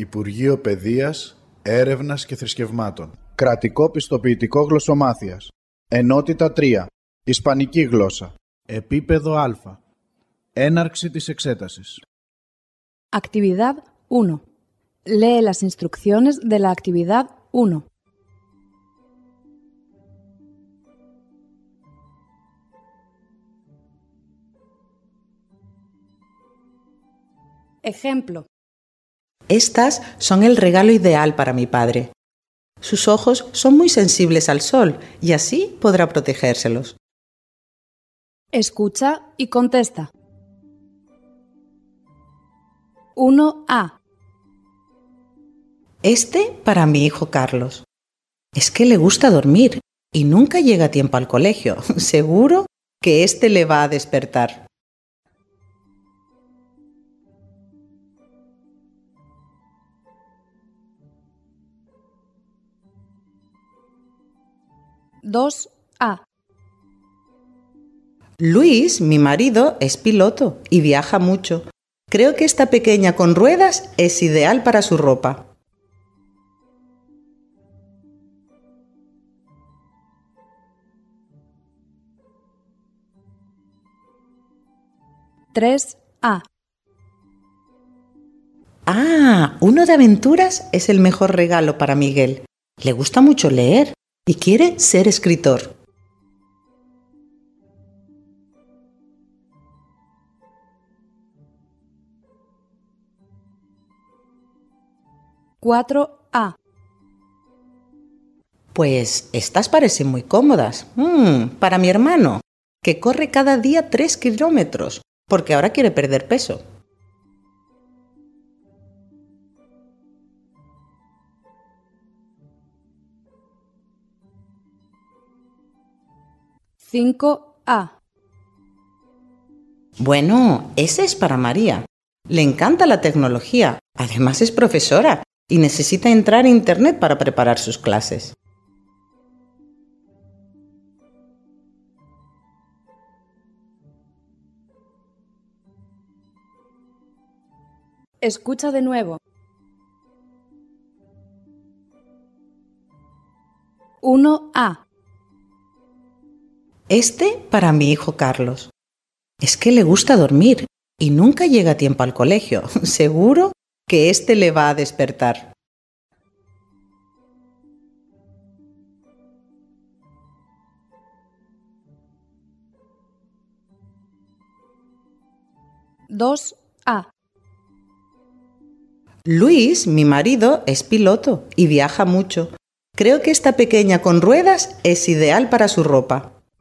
Υπουργείο Παιδείας, Έρευνας και Θρησκευμάτων. Κρατικό Πιστοποιητικό Γλωσσομάθειας. Ενότητα 3. Ισπανική γλώσσα. Επίπεδο Α. Έναρξη της εξέτασης. Actividad 1. Lee las instrucciones de la actividad 1. Ejemplo. Estas son el regalo ideal para mi padre. Sus ojos son muy sensibles al sol y así podrá protegérselos. Escucha y contesta. 1A. Este para mi hijo Carlos. Es que le gusta dormir y nunca llega a tiempo al colegio. Seguro que este le va a despertar. 2A. Luis, mi marido, es piloto y viaja mucho. Creo que esta pequeña con ruedas es ideal para su ropa. 3A. Ah, uno de aventuras es el mejor regalo para Miguel. Le gusta mucho leer y quiere ser escritor. 4A. Pues estas parecen muy cómodas. Para mi hermano, que corre cada día 3 kilómetros, porque ahora quiere perder peso. 5A. Bueno, ese es para María. Le encanta la tecnología. Además es profesora y necesita entrar a Internet para preparar sus clases. 'Escucha de nuevo. 1A. Este para mi hijo Carlos. Es que le gusta dormir y nunca llega a tiempo al colegio. Seguro que este le va a despertar. 2A. Luis, mi marido, es piloto y viaja mucho. Creo que esta pequeña con ruedas es ideal para su ropa.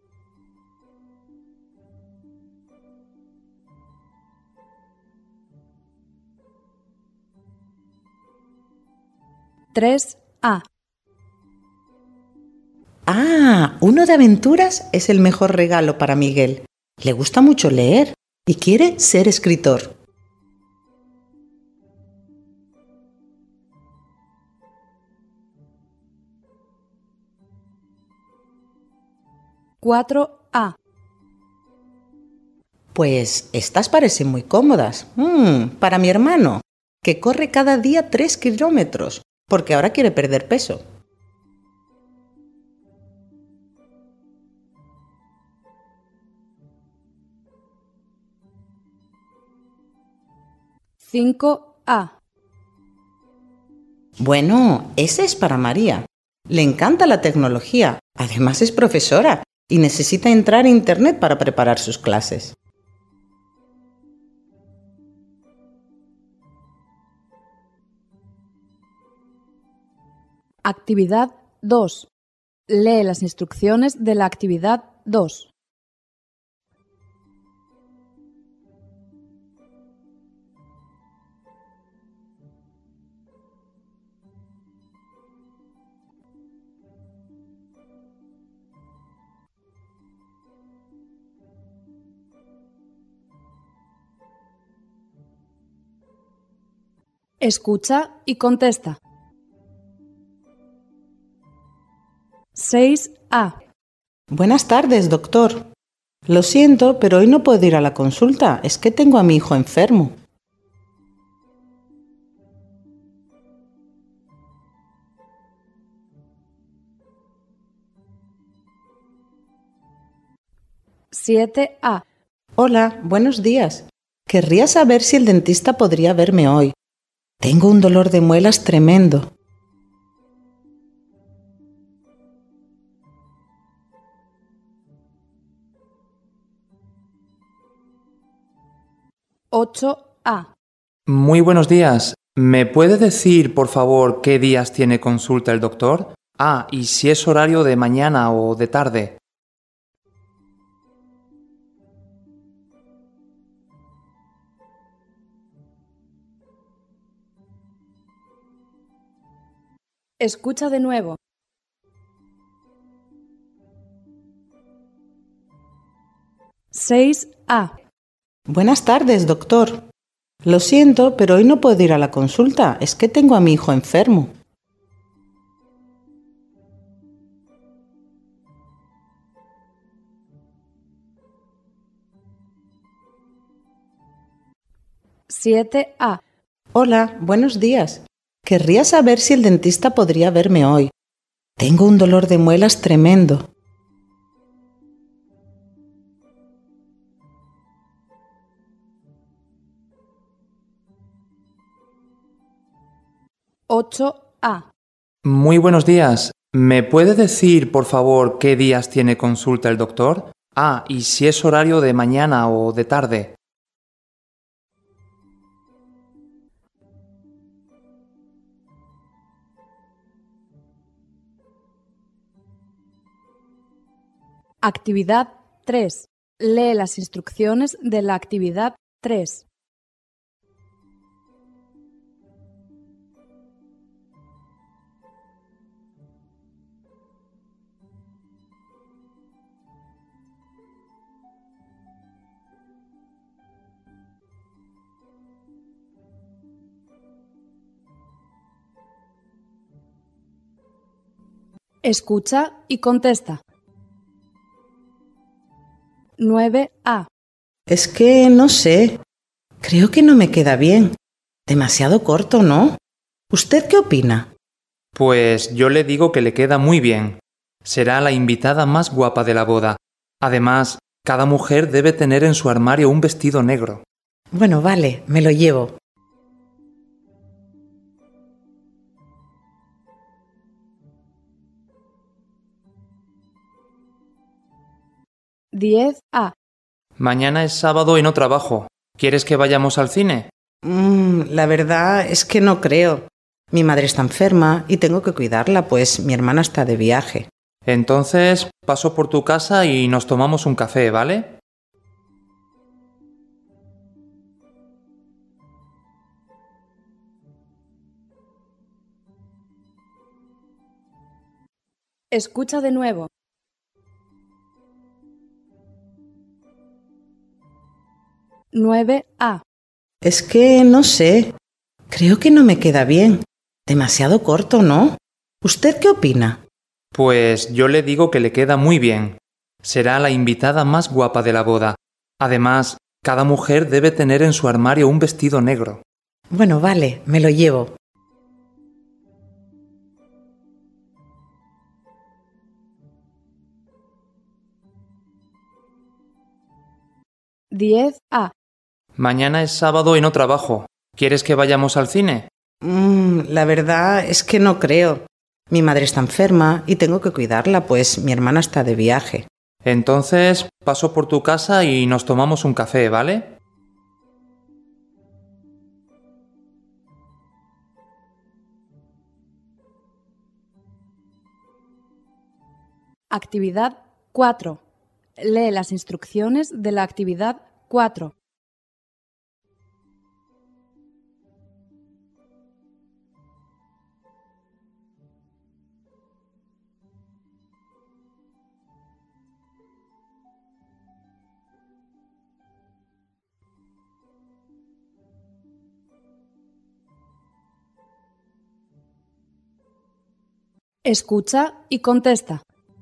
3A. Ah, uno de aventuras es el mejor regalo para Miguel. Le gusta mucho leer y quiere ser escritor. 4A. Pues estas parecen muy cómodas. Para mi hermano, que corre cada día 3 kilómetros, porque ahora quiere perder peso. 5A. Bueno, ese es para María. Le encanta la tecnología. Además es profesora y necesita entrar a Internet para preparar sus clases. Actividad 2. Lee las instrucciones de la actividad 2. Escucha y contesta. 6A. Buenas tardes, doctor. Lo siento, pero hoy no puedo ir a la consulta. Es que tengo a mi hijo enfermo. 7A. Hola, buenos días. Querría saber si el dentista podría verme hoy. Tengo un dolor de muelas tremendo. 8A. Muy buenos días. ¿Me puede decir, por favor, qué días tiene consulta el doctor? Y si es horario de mañana o de tarde. Escucha de nuevo. 6A. Buenas tardes, doctor. Lo siento, pero hoy no puedo ir a la consulta. Es que tengo a mi hijo enfermo. Siete A. Hola, buenos días. Querría saber si el dentista podría verme hoy. Tengo un dolor de muelas tremendo. 8A. Muy buenos días. ¿Me puede decir, por favor, qué días tiene consulta el doctor? Y si es horario de mañana o de tarde. Actividad 3. Lee las instrucciones de la actividad 3. Escucha y contesta. 9A. Es que no sé. Creo que no me queda bien. Demasiado corto, ¿no? ¿Usted qué opina? Pues yo le digo que le queda muy bien. Será la invitada más guapa de la boda. Además, cada mujer debe tener en su armario un vestido negro. Bueno, vale, me lo llevo. Diez A. Mañana es sábado y no trabajo. ¿Quieres que vayamos al cine? La verdad es que no creo. Mi madre está enferma y tengo que cuidarla, pues mi hermana está de viaje. Entonces, paso por tu casa y nos tomamos un café, ¿vale? Escucha de nuevo. 9A. Es que no sé. Creo que no me queda bien. Demasiado corto, ¿no? ¿Usted qué opina? Pues yo le digo que le queda muy bien. Será la invitada más guapa de la boda. Además, cada mujer debe tener en su armario un vestido negro. Bueno, vale, me lo llevo. Diez A. Mañana es sábado y no trabajo. ¿Quieres que vayamos al cine? La verdad es que no creo. Mi madre está enferma y tengo que cuidarla, pues mi hermana está de viaje. Entonces, paso por tu casa y nos tomamos un café, ¿vale? Actividad 4. Lee las instrucciones de la actividad 4. Escucha y contesta.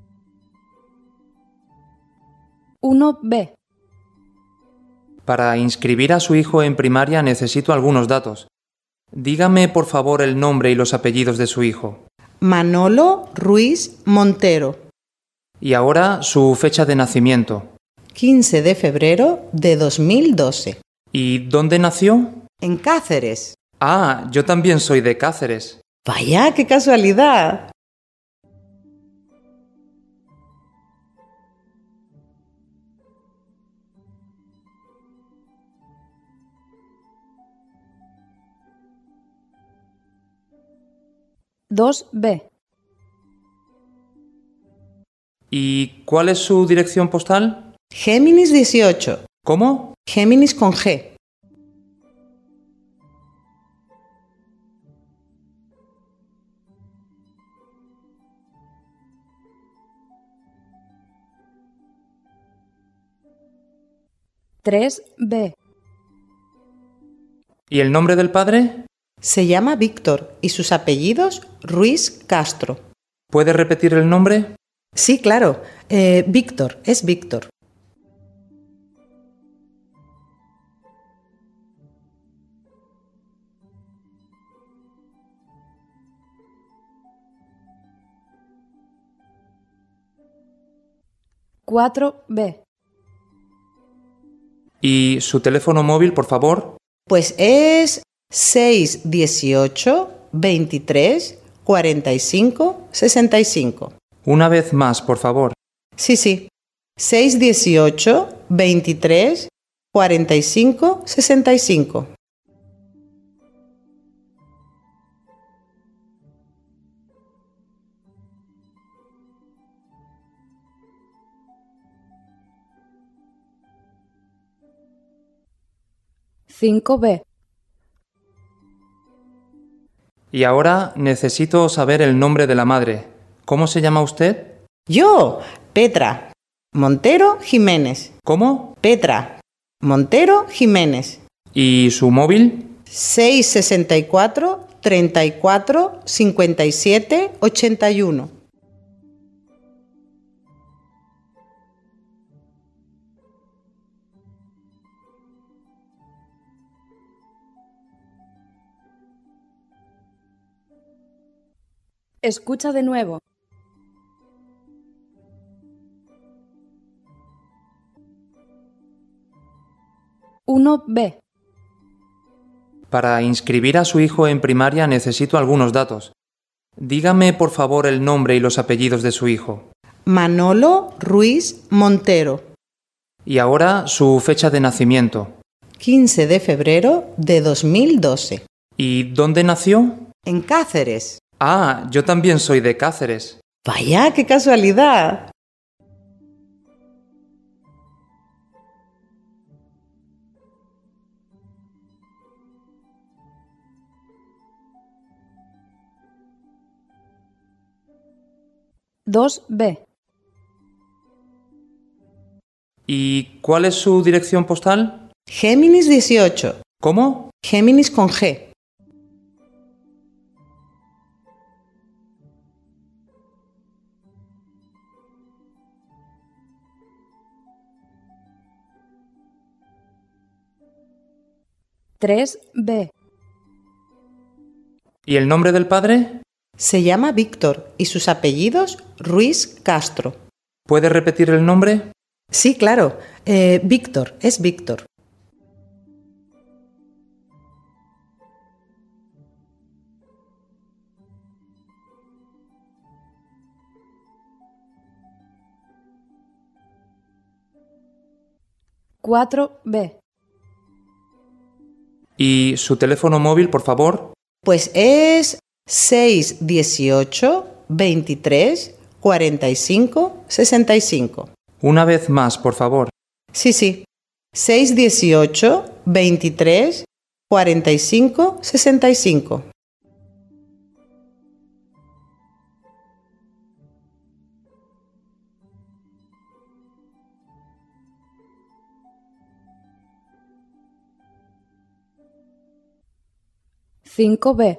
1B. Para inscribir a su hijo en primaria necesito algunos datos. Dígame, por favor, el nombre y los apellidos de su hijo. Manolo Ruiz Montero. Y ahora su fecha de nacimiento. 15 de febrero de 2012. ¿Y dónde nació? En Cáceres. Ah, yo también soy de Cáceres. Vaya, qué casualidad. Dos B. ¿Y cuál es su dirección postal? Géminis 18. ¿Cómo? Géminis con G. Tres B. ¿Y el nombre del padre? Se llama Víctor y sus apellidos Ruiz Castro. ¿Puede repetir el nombre? Sí, claro. Víctor, es Víctor. Cuatro B. ¿Y su teléfono móvil, por favor? Pues es 618 23 45 65. Una vez más, por favor. Sí. 618 23 45 65. Cinco B. Y ahora necesito saber el nombre de la madre. ¿Cómo se llama usted? Yo, Petra Montero Jiménez. ¿Cómo? Petra Montero Jiménez. ¿Y su móvil? 664 34 57 81. Escucha de nuevo. Uno B. Para inscribir a su hijo en primaria necesito algunos datos. Dígame, por favor, el nombre y los apellidos de su hijo. Manolo Ruiz Montero. Y ahora su fecha de nacimiento. 15 de febrero de 2012. ¿Y dónde nació? En Cáceres. Ah, yo también soy de Cáceres. Vaya, qué casualidad. Dos B. ¿Y cuál es su dirección postal? Géminis 18. ¿Cómo? Géminis con G. Tres B. ¿Y el nombre del padre? Se llama Víctor y sus apellidos Ruiz Castro. ¿Puede repetir el nombre? Sí, claro. Víctor, es Víctor. Cuatro B. ¿Y su teléfono móvil, por favor? Pues es 618 23 45 65. Una vez más, por favor. Sí. 618 23 45 65. Cinco B.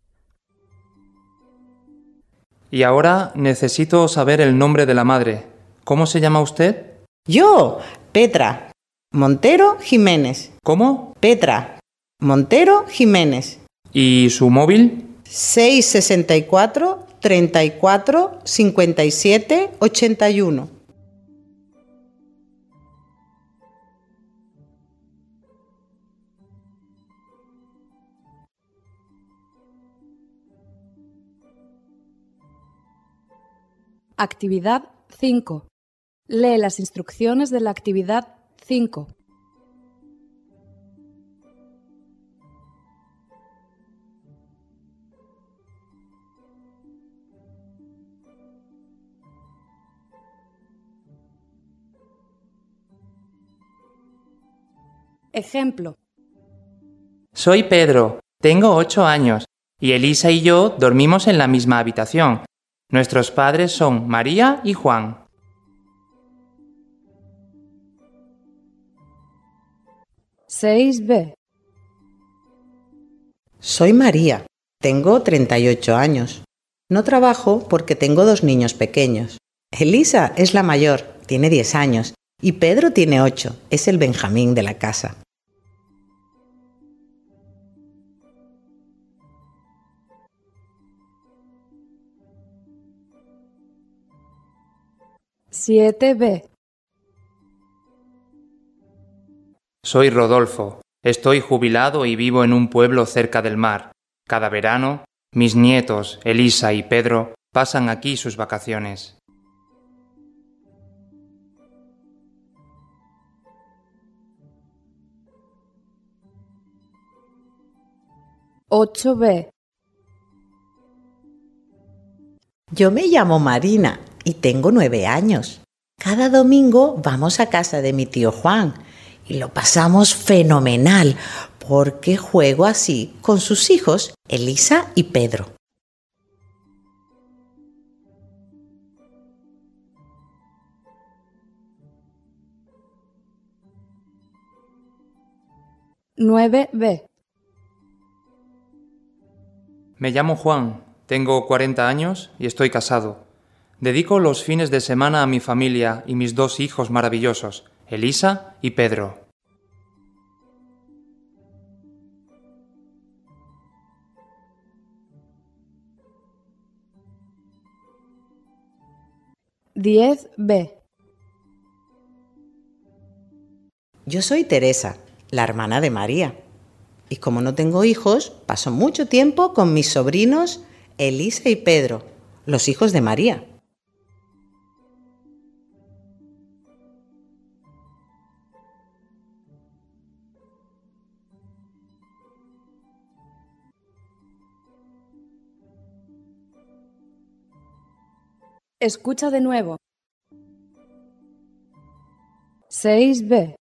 Y ahora necesito saber el nombre de la madre. ¿Cómo se llama usted? Yo, Petra Montero Jiménez. ¿Cómo? Petra Montero Jiménez. ¿Y su móvil? 664 34 57 81. Actividad 5. Lee las instrucciones de la actividad 5. Ejemplo. Soy Pedro, tengo 8 años, y Elisa y yo dormimos en la misma habitación. Nuestros padres son María y Juan. 6b. Soy María, tengo 38 años. No trabajo porque tengo 2 niños pequeños. Elisa es la mayor, tiene 10 años, y Pedro tiene 8, es el Benjamín de la casa. 7b. Soy Rodolfo, estoy jubilado y vivo en un pueblo cerca del mar. Cada verano, mis nietos, Elisa y Pedro, pasan aquí sus vacaciones. 8b. Yo me llamo Marina y tengo 9 años. Cada domingo vamos a casa de mi tío Juan y lo pasamos fenomenal porque juego así con sus hijos, Elisa y Pedro. 9b. Me llamo Juan, tengo 40 años y estoy casado. Dedico los fines de semana a mi familia y mis 2 hijos maravillosos, Elisa y Pedro. 10b. Yo soy Teresa, la hermana de María. Y como no tengo hijos, paso mucho tiempo con mis sobrinos Elisa y Pedro, los hijos de María. 'Escucha de nuevo. 6b.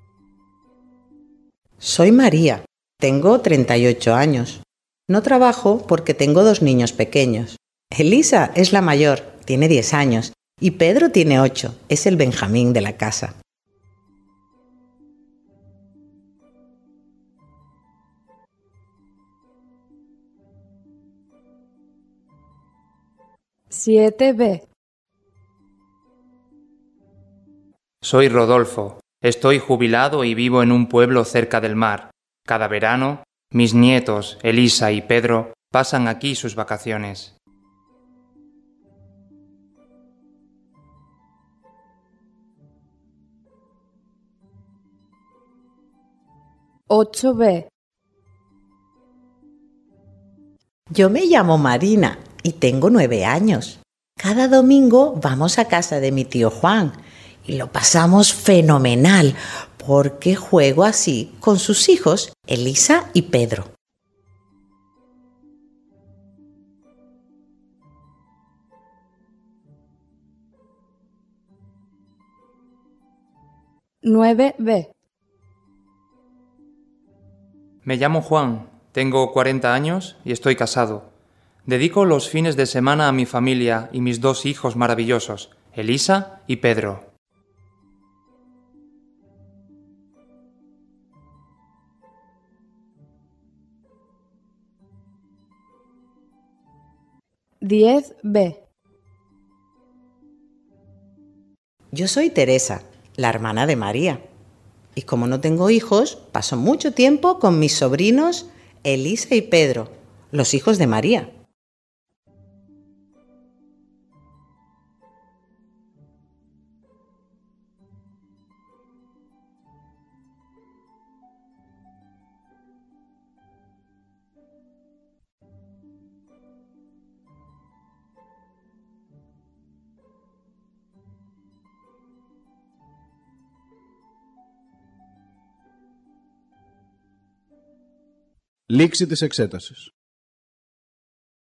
Soy María, tengo 38 años. No trabajo porque tengo 2 niños pequeños. Elisa es la mayor, tiene 10 años, y Pedro tiene 8, es el Benjamín de la casa. 7b. Soy Rodolfo, estoy jubilado y vivo en un pueblo cerca del mar. Cada verano, mis nietos, Elisa y Pedro, pasan aquí sus vacaciones. 8b. Yo me llamo Marina y tengo 9 años. Cada domingo vamos a casa de mi tío Juan y lo pasamos fenomenal porque juego así con sus hijos, Elisa y Pedro. 9b. Me llamo Juan, tengo 40 años y estoy casado. Dedico los fines de semana a mi familia y mis 2 hijos maravillosos, Elisa y Pedro. 10b. Yo soy Teresa, la hermana de María. Y como no tengo hijos, paso mucho tiempo con mis sobrinos Elisa y Pedro, los hijos de María. Λήξη της εξέτασης.